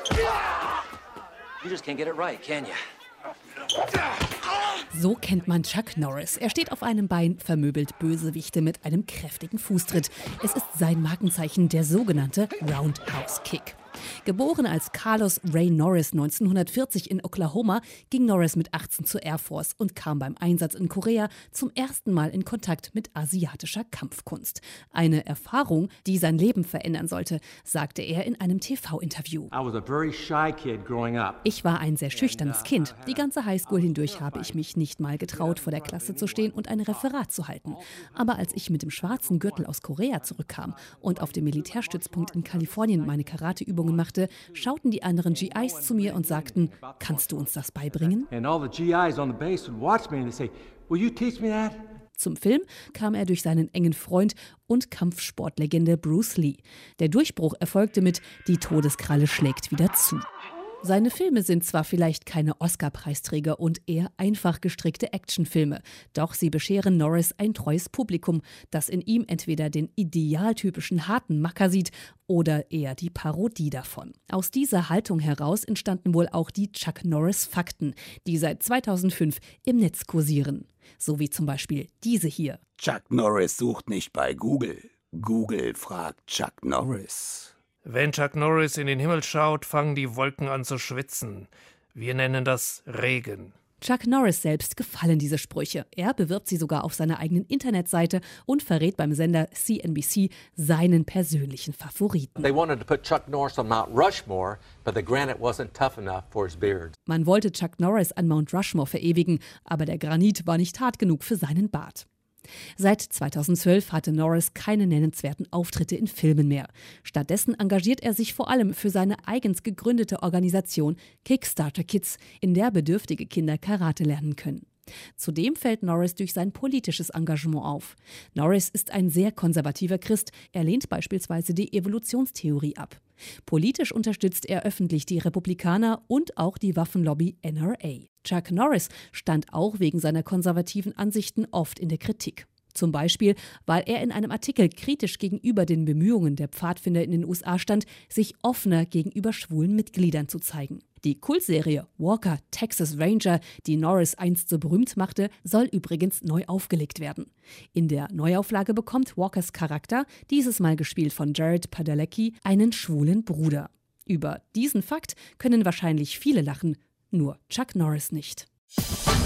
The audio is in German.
You just can't get it right, can you? So kennt man Chuck Norris. Er steht auf einem Bein, vermöbelt Bösewichte mit einem kräftigen Fußtritt. Es ist sein Markenzeichen, der sogenannte Roundhouse Kick. Geboren als Carlos Ray Norris 1940 in Oklahoma, ging Norris mit 18 zur Air Force und kam beim Einsatz in Korea zum ersten Mal in Kontakt mit asiatischer Kampfkunst. Eine Erfahrung, die sein Leben verändern sollte, sagte er in einem TV-Interview. Ich war ein sehr schüchternes Kind. Die ganze Highschool hindurch habe ich mich nicht mal getraut, vor der Klasse zu stehen und ein Referat zu halten. Aber als ich mit dem schwarzen Gürtel aus Korea zurückkam und auf dem Militärstützpunkt in Kalifornien meine Karateübungen machte, schauten die anderen GIs zu mir und sagten, kannst du uns das beibringen? Zum Film kam er durch seinen engen Freund und Kampfsportlegende Bruce Lee. Der Durchbruch erfolgte mit Die Todeskralle schlägt wieder zu. Seine Filme sind zwar vielleicht keine Oscar-Preisträger und eher einfach gestrickte Actionfilme, doch sie bescheren Norris ein treues Publikum, das in ihm entweder den idealtypischen harten Macker sieht oder eher die Parodie davon. Aus dieser Haltung heraus entstanden wohl auch die Chuck Norris-Fakten, die seit 2005 im Netz kursieren. So wie zum Beispiel diese hier. Chuck Norris sucht nicht bei Google. Google fragt Chuck Norris. Wenn Chuck Norris in den Himmel schaut, fangen die Wolken an zu schwitzen. Wir nennen das Regen. Chuck Norris selbst gefallen diese Sprüche. Er bewirbt sie sogar auf seiner eigenen Internetseite und verrät beim Sender CNBC seinen persönlichen Favoriten. They wanted to put Chuck Norris on Mount Rushmore, but the granite wasn't tough enough for his beard. Man wollte Chuck Norris an Mount Rushmore verewigen, aber der Granit war nicht hart genug für seinen Bart. Seit 2012 hatte Norris keine nennenswerten Auftritte in Filmen mehr. Stattdessen engagiert er sich vor allem für seine eigens gegründete Organisation Kickstarter Kids, in der bedürftige Kinder Karate lernen können. Zudem fällt Norris durch sein politisches Engagement auf. Norris ist ein sehr konservativer Christ. Er lehnt beispielsweise die Evolutionstheorie ab. Politisch unterstützt er öffentlich die Republikaner und auch die Waffenlobby NRA. Chuck Norris stand auch wegen seiner konservativen Ansichten oft in der Kritik. Zum Beispiel, weil er in einem Artikel kritisch gegenüber den Bemühungen der Pfadfinder in den USA stand, sich offener gegenüber schwulen Mitgliedern zu zeigen. Die Kultserie Walker, Texas Ranger, die Norris einst so berühmt machte, soll übrigens neu aufgelegt werden. In der Neuauflage bekommt Walkers Charakter, dieses Mal gespielt von Jared Padalecki, einen schwulen Bruder. Über diesen Fakt können wahrscheinlich viele lachen, nur Chuck Norris nicht.